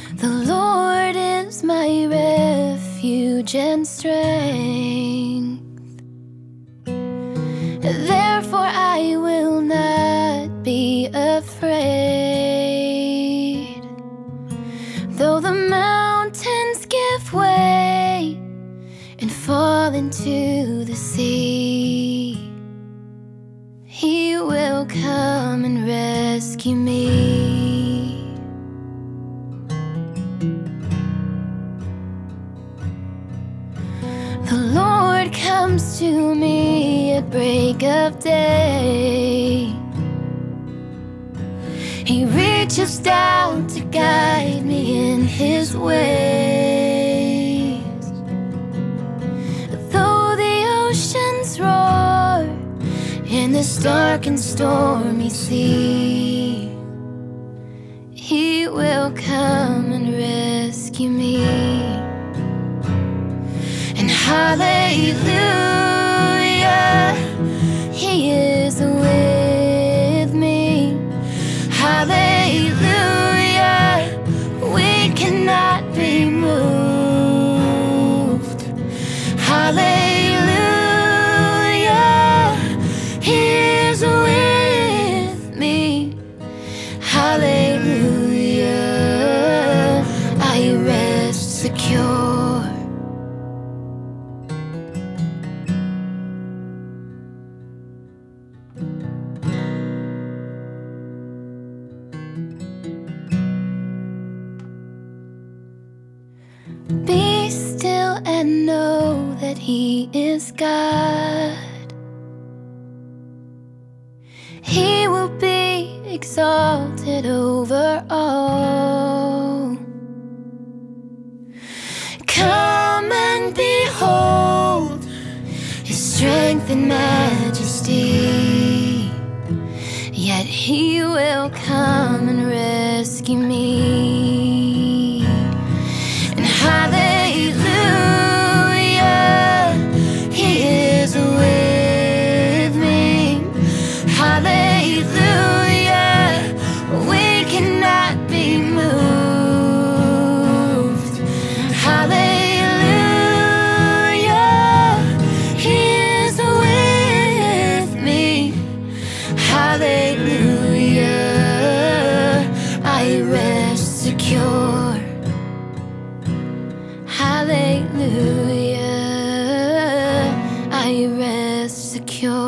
The Lord is my refuge and strength. Therefore I will not be afraid. Though the mountains give way and fall into the sea, He will come and rescue me. The Lord comes to me at break of day. He reaches down to guide me in His ways. Though the oceans roar in this dark and stormy sea, He will come and rescue me. And hallelujah, He is with me. Hallelujah, we cannot be moved. Hallelujah, He is with me. Hallelujah, I rest secure. Be still and know that He is God. He will be exalted over all. Come and behold His strength and majesty. Yet He will come and rescue me. And hallelujah, He is with me. Hallelujah, we cannot be moved. Hallelujah, He is with me. Hallelujah, I rest secure. Hallelujah, I rest secure.